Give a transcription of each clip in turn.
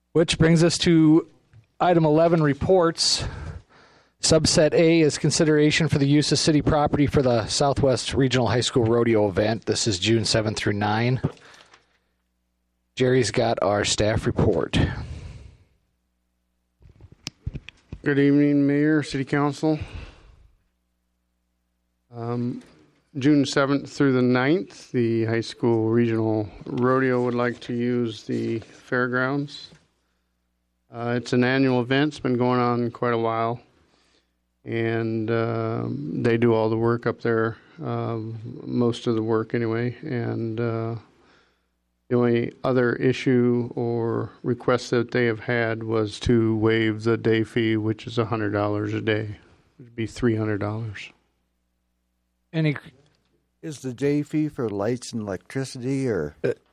Which brings us to item 11, reports. Subset A is consideration for the use of city property for the Southwest Regional High School Rodeo event. This is June 7th through 9. Jerry's got our staff report. Good evening, Mayor, City Council. June 7th through the 9th, the High School Regional Rodeo would like to use the fairgrounds. It's an annual event. It's been going on quite a while. And they do all the work up there, most of the work anyway. And the only other issue or request that they have had was to waive the day fee, which is $100 a day. It would be $300. Any Is the day fee for lights and electricity, or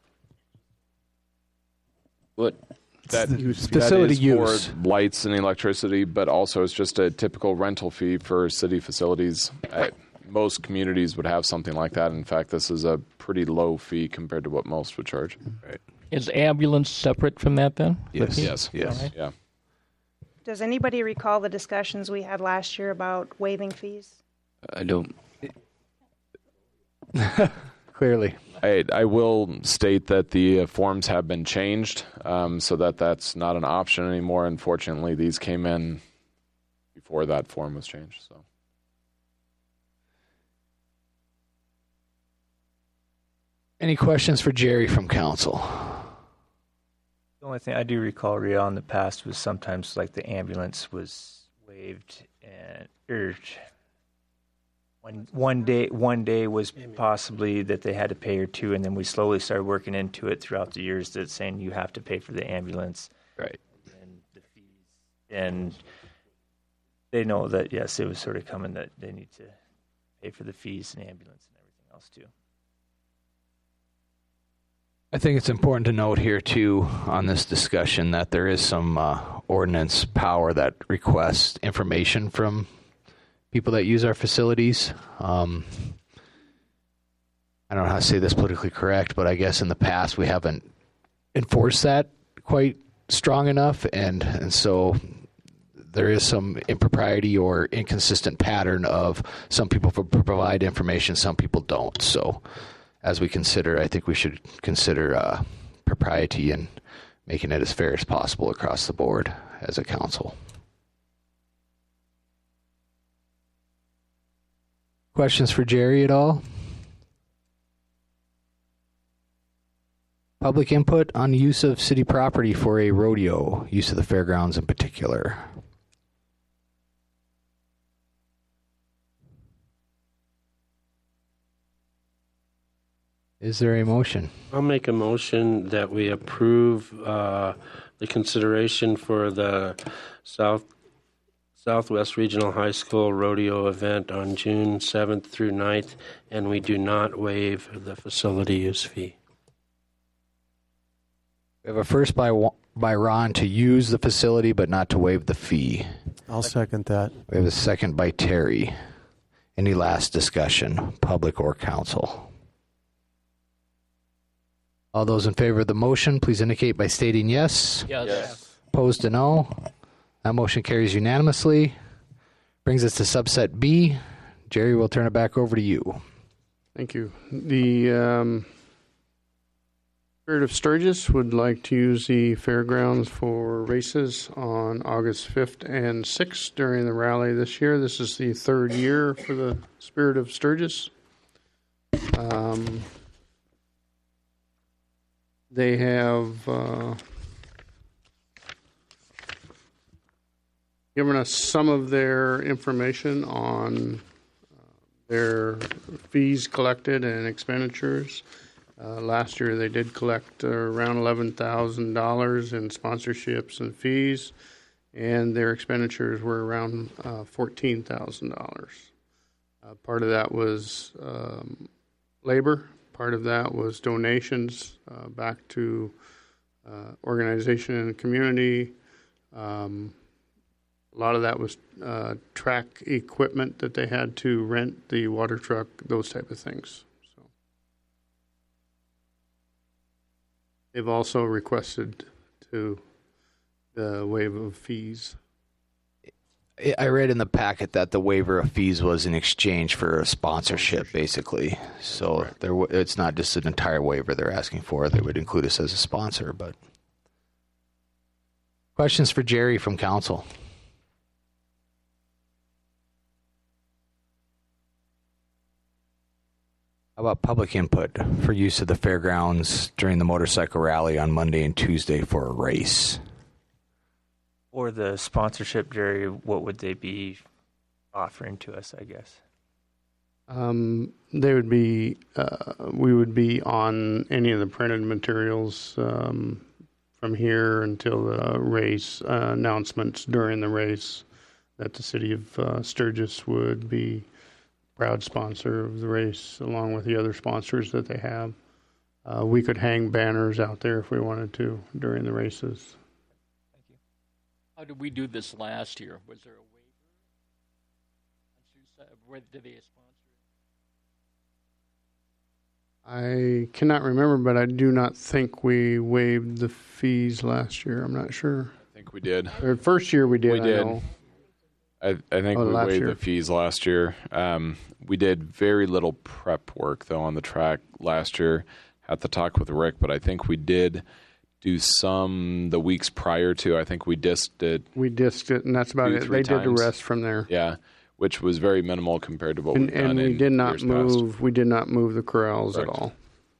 What? Facility that is use. for lights and electricity, but also it's just a typical rental fee for city facilities. Most communities would have something like that. In fact, this is a pretty low fee compared to what most would charge. Right. Is ambulance separate from that then? Yes. Yes. Right. Yeah. Does anybody recall the discussions we had last year about waiving fees? I don't. Clearly. I will state that the forms have been changed so that that's not an option anymore. Unfortunately, these came in before that form was changed. So. Any questions for Jerry from council? The only thing I do recall, Rhea, in the past was sometimes like the ambulance was waived and one day was possibly that they had to pay or two, and then we slowly started working into it throughout the years that saying you have to pay for the ambulance. Right. And the fees. And they know that, yes, it was sort of coming that they need to pay for the fees and ambulance and everything else too. I think it's important to note here, too, on this discussion that there is some ordinance power that requests information from people that use our facilities. I don't know how to say this politically correct, but I guess in the past we haven't enforced that quite strong enough, and so there is some impropriety or inconsistent pattern of some people provide information, some people don't. So as we consider, I think we should consider propriety and making it as fair as possible across the board as a council. Questions for Jerry at all? Public input on use of city property for a rodeo, use of the fairgrounds in particular. Is there a motion? I'll make a motion that we approve the consideration for the Southwest Regional High School Rodeo event on June 7th through 9th, and we do not waive the facility use fee. We have a first by Ron to use the facility but not to waive the fee. I'll second that. We have a second by Terry. Any last discussion, public or council? All those in favor of the motion, please indicate by stating yes. Yes. Opposed to no. That motion carries unanimously. Brings us to subset B. Jerry, we'll turn it back over to you. Thank you. The Spirit of Sturgis would like to use the fairgrounds for races on August 5th and 6th during the rally this year. This is the third year for the Spirit of Sturgis. They have given us some of their information on their fees collected and expenditures. Last year they did collect around $11,000 in sponsorships and fees, and their expenditures were around $14,000. Part of that was labor. Part of that was donations back to organization and community. A lot of that was track equipment that they had to rent, the water truck, those type of things. So they've also requested to the waive of fees. I read in the packet that the waiver of fees was in exchange for a sponsorship, basically. So it's not just an entire waiver they're asking for. They would include us as a sponsor. But questions for Jerry from council? How about public input for use of the fairgrounds during the motorcycle rally on Monday and Tuesday for a race? Or the sponsorship, Jerry, what would they be offering to us, I guess? They would be, we would be on any of the printed materials from here until the race, announcements during the race that the city of Sturgis would be proud sponsor of the race along with the other sponsors that they have. We could hang banners out there if we wanted to during the races. How did we do this last year? Was there a waiver? Where did they sponsor? I cannot remember, but I do not think we waived the fees last year. I'm not sure. I think we did. Or first year we did. We did. I know. I think we last waived year. the fees last year. We did very little prep work, though, on the track last year. Had to talk with Rick, but I think we did do some the weeks prior to. I think we disked it. We disked it, and that's about it. 2-3 They did the times. rest from there. Yeah, which was very minimal compared to what we've done And we in did not years past. move. We did not move the corrals at Correct. all.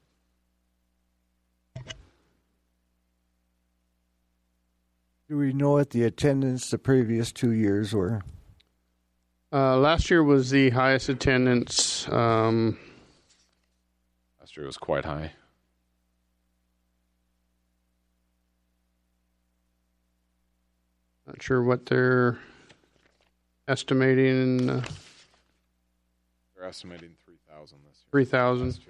Do we know what the attendance the previous 2 years were? Last year was the highest attendance. Last year was quite high. Not sure what they're estimating. They're estimating 3,000 this year. 3,000. Last year.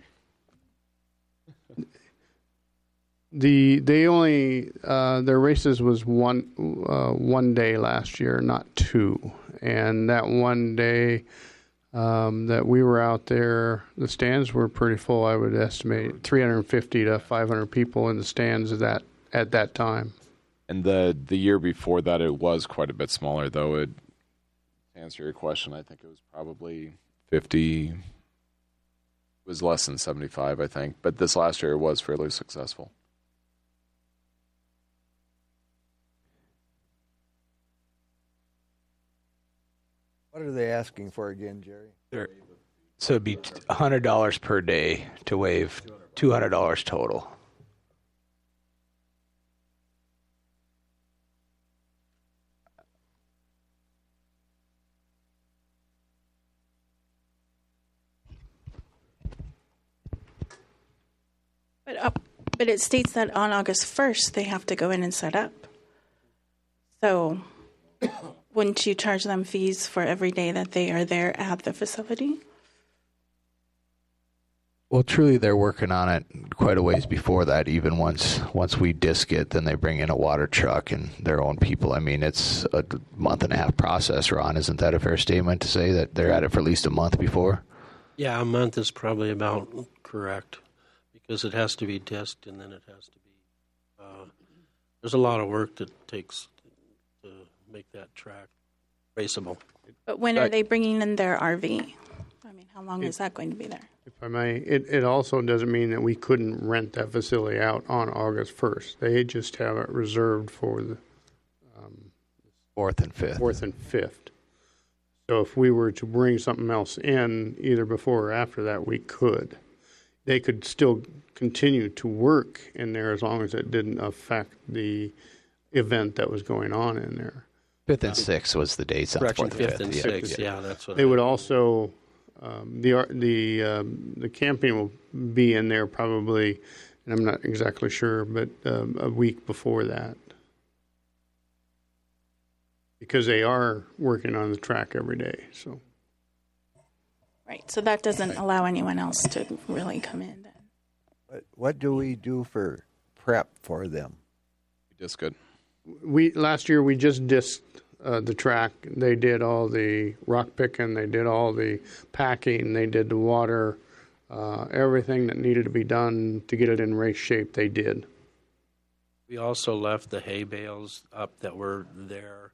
They only their races was one day last year, not two. And that one day that we were out there, the stands were pretty full. I would estimate 350 to 500 people in the stands at that time. And the year before that, it was quite a bit smaller, though. To answer your question, I think it was probably 50. It was less than 75, I think. But this last year was fairly successful. What are they asking for again, Jerry? So it'd be $100 per day to waive, $200 total. But it states that on August 1st they have to go in and set up. So wouldn't you charge them fees for every day that they are there at the facility? Well, truly, they're working on it quite a ways before that. Even once we disc it, then they bring in a water truck and their own people. I mean, it's a month and a half process, Ron. Isn't that a fair statement to say that they're at it for at least a month before? Yeah, a month is probably about correct because it has to be disked and then it has to be. There's a lot of work that takes to make that track raceable. But when are they bringing in their RV? I mean, how long is that going to be there? If I may, it also doesn't mean that we couldn't rent that facility out on August 1st. They just have it reserved for the 4th and 5th. 4th and 5th. So if we were to bring something else in, either before or after that, we could. They could still continue to work in there as long as it didn't affect the event that was going on in there. 5th and 6th was the dates on the 4th and 5th and 5th. 6th, yeah, that's what They would also, the camping will be in there probably, and I'm not exactly sure, but a week before that. Because they are working on the track every day, so. Right, so that doesn't allow anyone else to really come in then. What do we do for prep for them? Just good. Last year we just disked the track. They did all the rock picking, they did all the packing, they did the water, everything that needed to be done to get it in race shape, they did. We also left the hay bales up that were there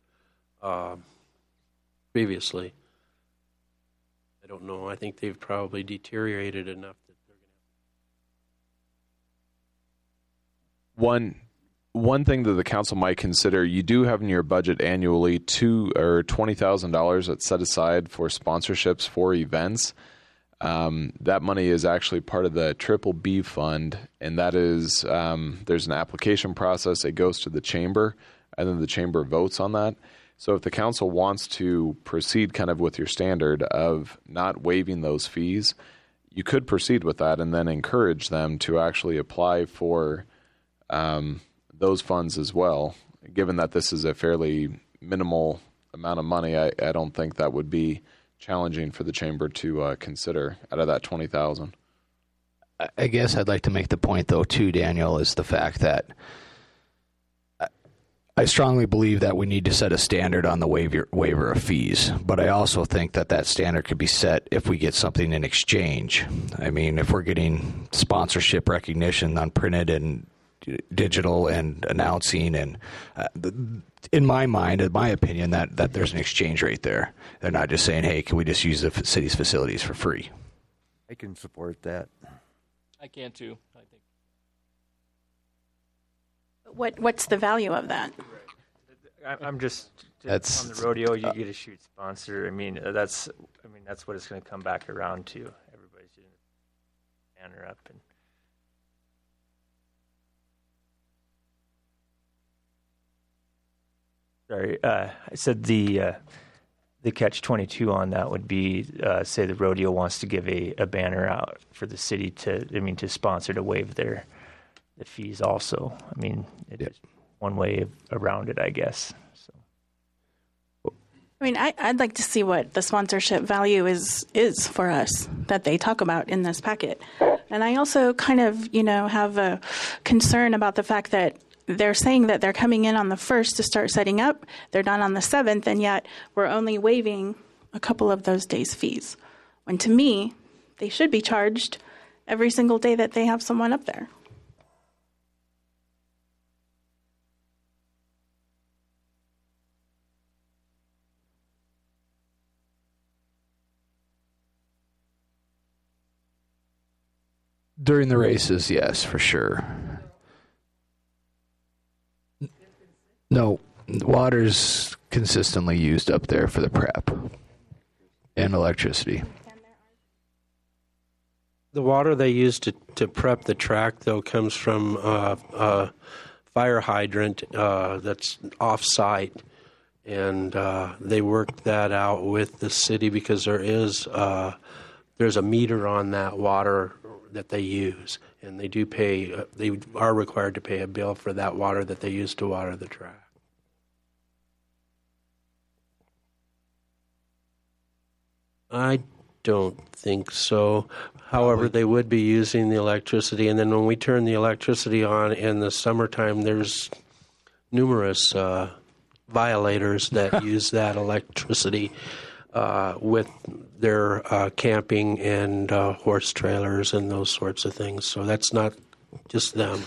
previously. I don't know. I think they've probably deteriorated enough that they're going to. One thing that the council might consider, you do have in your budget annually $20,000 that's set aside for sponsorships for events. That money is actually part of the Triple B fund, and that is there's an application process. It goes to the chamber, and then the chamber votes on that. So if the council wants to proceed kind of with your standard of not waiving those fees, you could proceed with that and then encourage them to actually apply for those funds as well. Given that this is a fairly minimal amount of money, I don't think that would be challenging for the chamber to consider out of that $20,000. I guess I'd like to make the point, though, too, Daniel, is the fact that I strongly believe that we need to set a standard on the waiver of fees, but I also think that that standard could be set if we get something in exchange. I mean, if we're getting sponsorship recognition on printed and digital and announcing, and in my mind, in my opinion, that there's an exchange rate there. They're not just saying, hey, can we just use the city's facilities for free? I can support that. I can too, I think. What's the value of that? I'm just That's- on the rodeo. You get a shoot sponsor. I mean, that's what it's going to come back around to. Everybody's doing a banner up and. Sorry, I said the catch-22 on that would be, say the rodeo wants to give a banner out for the city to sponsor, to waive the fees also. I mean, it's one way around it, I guess. So. I mean, I'd like to see what the sponsorship value is for us that they talk about in this packet. And I also kind of, have a concern about the fact that they're saying that they're coming in on the 1st to start setting up. They're done on the 7th, and yet we're only waiving a couple of those days' fees. When to me, they should be charged every single day that they have someone up there. During the races, yes, for sure. No, water's consistently used up there for the prep and electricity. The water they use to prep the track, though, comes from a fire hydrant that's off-site, and they worked that out with the city because there's a meter on that water that they use, and they do pay. They are required to pay a bill for that water that they use to water the track. I don't think so. However, they would be using the electricity, and then when we turn the electricity on in the summertime, there's numerous violators that use that electricity with their camping and horse trailers and those sorts of things. So that's not just them.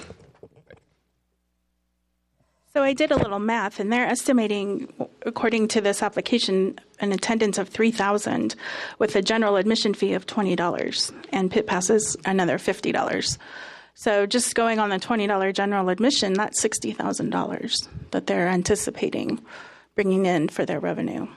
So I did a little math, and they're estimating, according to this application, an attendance of 3,000 with a general admission fee of $20 and pit passes another $50. So just going on the $20 general admission, that's $60,000 that they're anticipating bringing in for their revenue.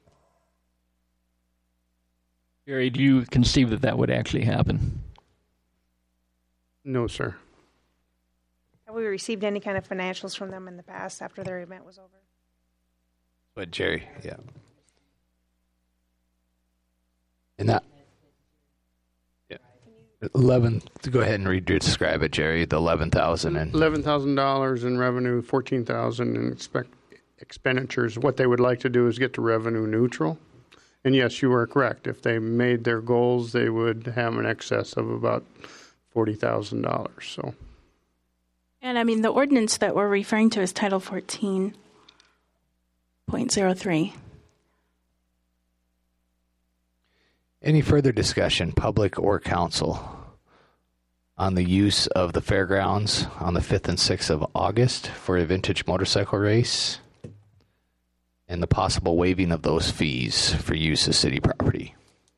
Gary, do you conceive that would actually happen? No, sir. Have we received any kind of financials from them in the past after their event was over? But Jerry, yeah. And that 11. Go ahead and describe it, Jerry. The 11,000 and $11,000 in revenue, $14,000 in expenditures. What they would like to do is get to revenue neutral. And yes, you are correct. If they made their goals, they would have an excess of about $40,000. So. And I mean, the ordinance that we're referring to is Title 14.03. Any further discussion, public or council, on the use of the fairgrounds on the 5th and 6th of August for a vintage motorcycle race and the possible waiving of those fees for use of city property.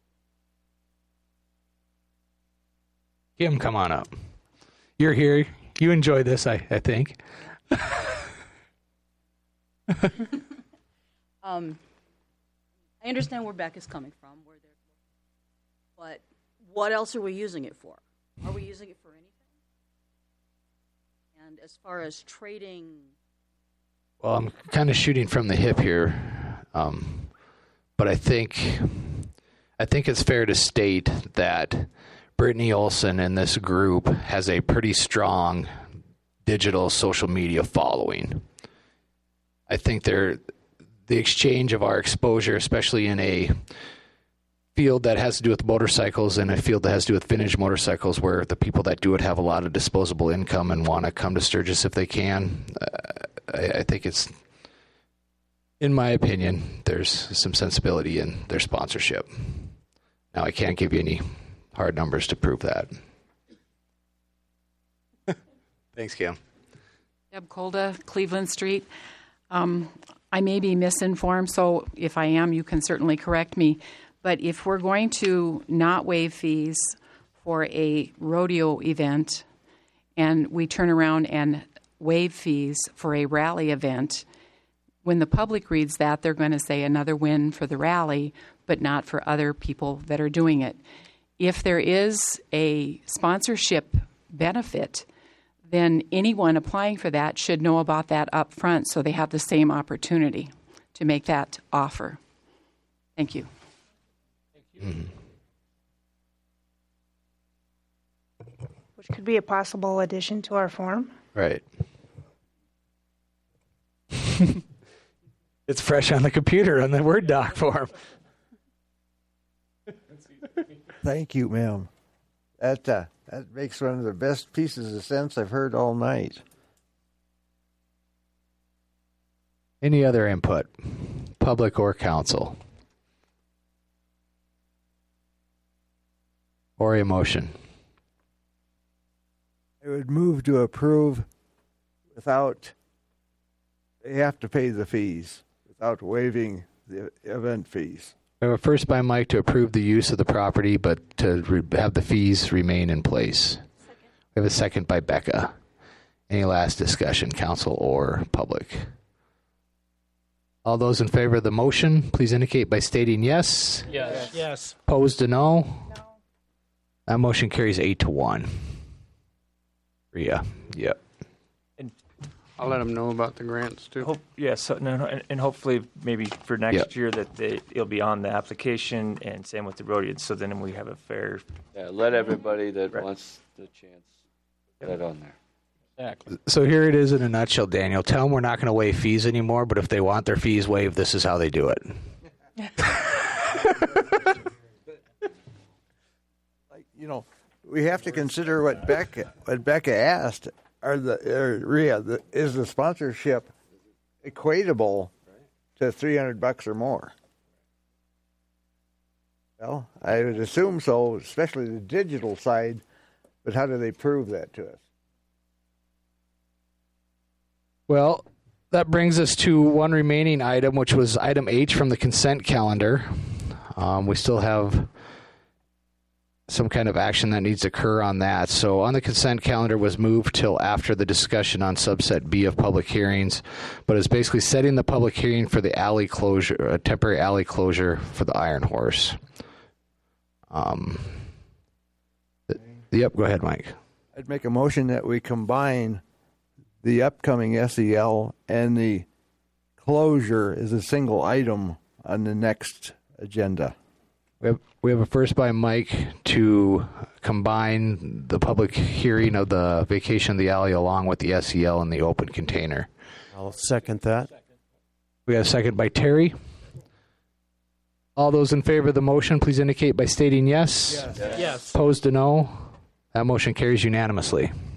Kim, come on up. You're here. You enjoy this, I think. I understand where Beck is coming from, but what else are we using it for? Are we using it for anything? And as far as trading... Well, I'm kind of shooting from the hip here, but I think it's fair to state that Brittany Olson and this group has a pretty strong digital social media following. I think the exchange of our exposure, especially in a field that has to do with motorcycles and a field that has to do with vintage motorcycles, where the people that do it have a lot of disposable income and want to come to Sturgis if they can. I think it's, in my opinion, there's some sensibility in their sponsorship. Now, I can't give you any hard numbers to prove that. Thanks, Kim. Deb Kolda, Cleveland Street. I may be misinformed, so if I am, you can certainly correct me. But if we're going to not waive fees for a rodeo event and we turn around and waive fees for a rally event, when the public reads that, they're going to say another win for the rally, but not for other people that are doing it. If there is a sponsorship benefit, then anyone applying for that should know about that up front so they have the same opportunity to make that offer. Thank you. Mm-hmm. Which could be a possible addition to our form. Right. It's fresh on the computer on the Word doc form. Thank you, ma'am. That makes one of the best pieces of sense I've heard all night. Any other input, public or council? Or a motion? I would move to approve without, they have to pay the fees, without waiving the event fees. We have a first by Mike to approve the use of the property, but to have the fees remain in place. Second. We have a second by Becca. Any last discussion, council or public? All those in favor of the motion, please indicate by stating yes. Yes. Yes. Opposed to no? That motion carries 8-1. Rhea, yep. I'll let them know about the grants too. And hopefully maybe for next Yep. year that it'll be on the application, and same with the rodeo. So then we have a fair. Yeah, let everybody that Right. wants the chance get that on there. Exactly. So here it is in a nutshell, Daniel. Tell them we're not going to waive fees anymore, but if they want their fees waived, this is how they do it. We have to consider what Becca asked. Is the sponsorship equatable to $300 or more? Well, I would assume so, especially the digital side. But how do they prove that to us? Well, that brings us to one remaining item, which was item H from the consent calendar. We still have some kind of action that needs to occur on that. So on the consent calendar was moved till after the discussion on subset B of public hearings, but it's basically setting the public hearing for the alley closure, a temporary alley closure for the Iron Horse. Yep, go ahead, Mike. I'd make a motion that we combine the upcoming SEL and the closure as a single item on the next agenda. We have a first by Mike to combine the public hearing of the vacation of the alley along with the SEL and the open container. I'll second that. We have a second by Terry. All those in favor of the motion, please indicate by stating yes. Yes. Opposed to no. That motion carries unanimously.